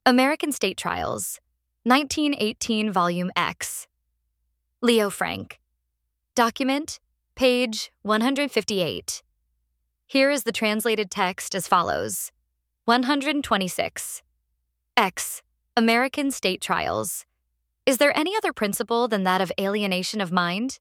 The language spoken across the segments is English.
American State Trials, 1918 Volume X. Leo Frank. Document, page 158. Here is the translated text as follows. 126. X. American State Trials. Is there any other principle than that of alienation of mind?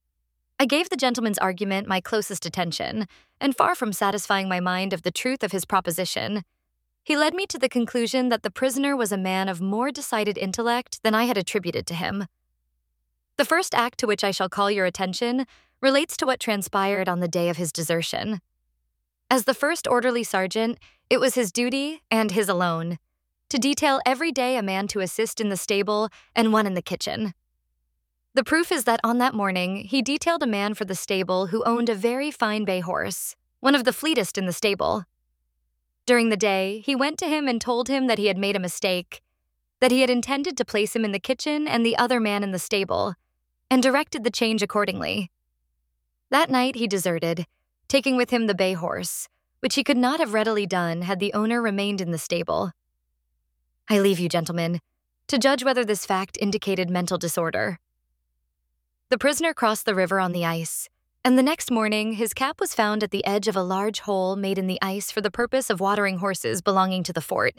I gave the gentleman's argument my closest attention, and far from satisfying my mind of the truth of his proposition, he led me to the conclusion that the prisoner was a man of more decided intellect than I had attributed to him. The first act to which I shall call your attention relates to what transpired on the day of his desertion. As the first orderly sergeant, it was his duty, and his alone, to detail every day a man to assist in the stable and one in the kitchen. The proof is that on that morning, he detailed a man for the stable who owned a very fine bay horse, one of the fleetest in the stable. During the day, he went to him and told him that he had made a mistake, that he had intended to place him in the kitchen and the other man in the stable, and directed the change accordingly. That night he deserted, taking with him the bay horse, which he could not have readily done had the owner remained in the stable. I leave you, gentlemen, to judge whether this fact indicated mental disorder. The prisoner crossed the river on the ice, and the next morning his cap was found at the edge of a large hole made in the ice for the purpose of watering horses belonging to the fort.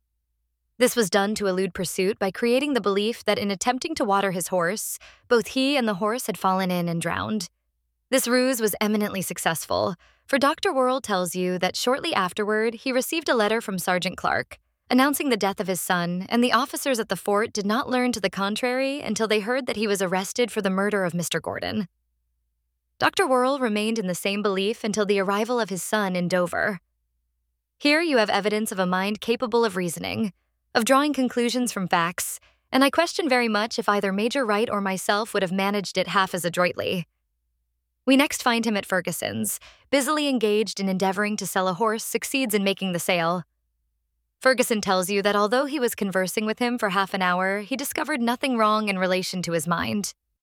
This was done to elude pursuit by creating the belief that in attempting to water his horse, both he and the horse had fallen in and drowned. This ruse was eminently successful, for Dr. Worrell tells you that shortly afterward he received a letter from Sergeant Clark, announcing the death of his son, and the officers at the fort did not learn to the contrary until they heard that he was arrested for the murder of Mr. Gordon. Dr. Worrell remained in the same belief until the arrival of his son in Dover. Here you have evidence of a mind capable of reasoning, of drawing conclusions from facts, and I question very much if either Major Wright or myself would have managed it half as adroitly. We next find him at Ferguson's, busily engaged in endeavoring to sell a horse succeeds in making the sale. Ferguson tells you that although he was conversing with him for half an hour, he discovered nothing wrong in relation to his mind.